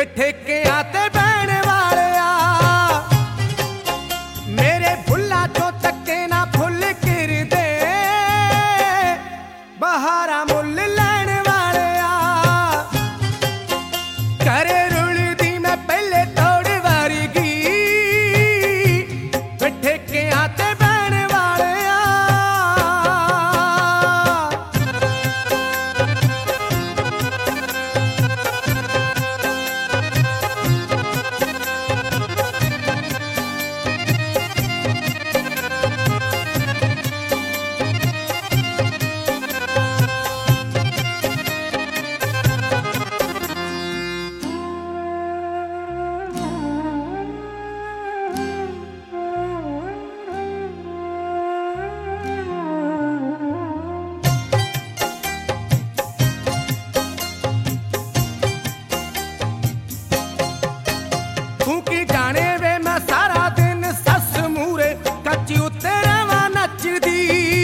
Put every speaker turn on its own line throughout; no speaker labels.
वे ठेकियां ते बहने वाले मेरे फुल्ला चो तके ना फुल गिर दे बहारा मुल लैने वाले करे रुलदी मैं पहले तोड़ वारीगी वे ठेकियां ते बहने वाले फूकी जाने वे मैं सारा दिन सस मूरे कच्ची उत्ते रवा नचदी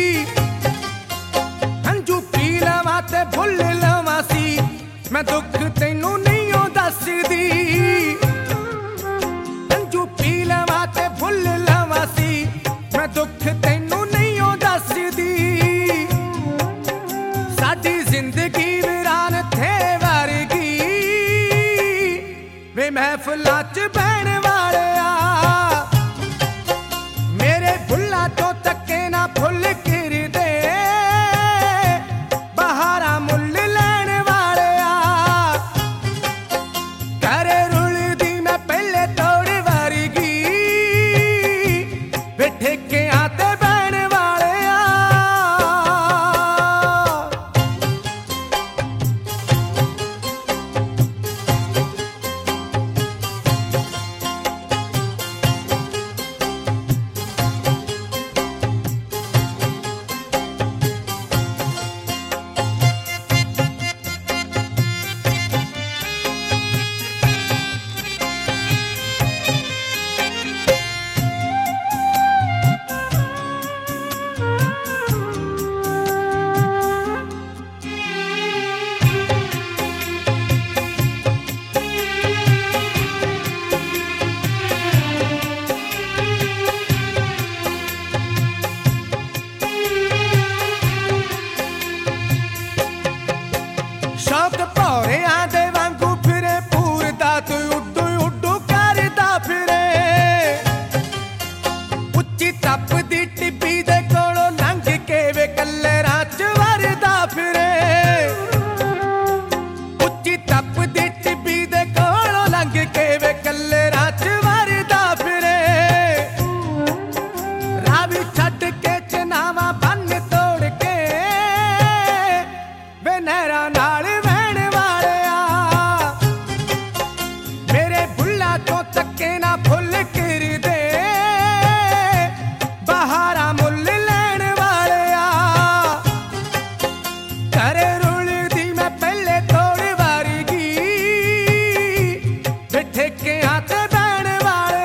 हंजू पी लवा ते भुल लवा सी मैं दुख तैनू नहीं दसदी हंजू पी लवा ते भुल लवा सी मैं दुख तैनू नहीं दसदी साडी जिंदगी वीरान थे वर्गी वे महफिलां च बहने वाले मेरे फुल्ला तो तके ना फुल गिर दे बहारा मुल लैने वाले करे रुलदी मैं पहले तोड़ वारीगी वे ठेकियां ते बहने वाले शौक भौरियां दे वांगू फिरे पूरदा तू उड्डू उड्डू करदा फिरे उच्ची तपदी टिब्बी दे कोलों लंघ के वे कल्लरां च वरदा फिरे उच्ची तपदी टिब्बी दे कोलों लंघ के वे कल्लरां च वरदा फिरे रावी छड्ड के चनावा बन तोड़ के वे नहरां नाल बहने वाले मेरे फुल्ला तो तके ना फुल गिर दे बहारा मुल लैने वाले करे रुलदी मैं पहले तोड़ वारीगी वे ठेकियां ते बहने वाले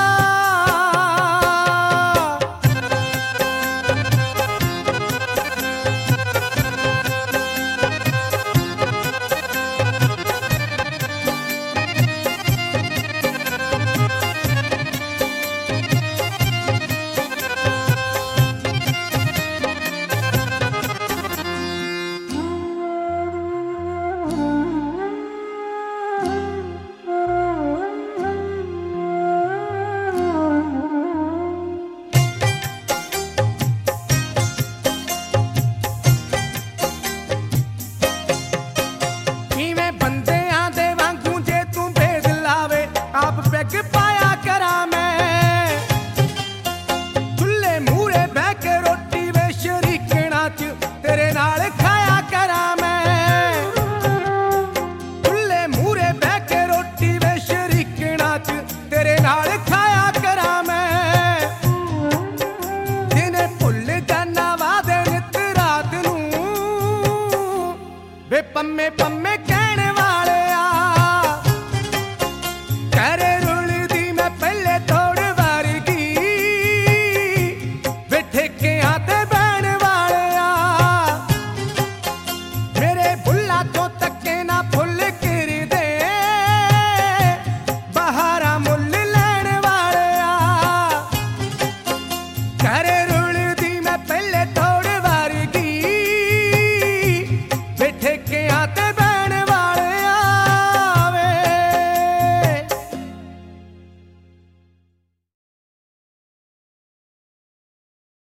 इवें बंदियां दे वांगू जे तू भेद लावे आप पैग पाया करा मैं चुल्हे मूरे बह के रोटी वे शरीकणा च तेरे नाल खाया करा मैं चुल्हे मूरे बह के रोटी वे शरीकणा च तेरे नाल खाया करा मैं दिने भुल जाना वादे नित रात नूं वे पम्मे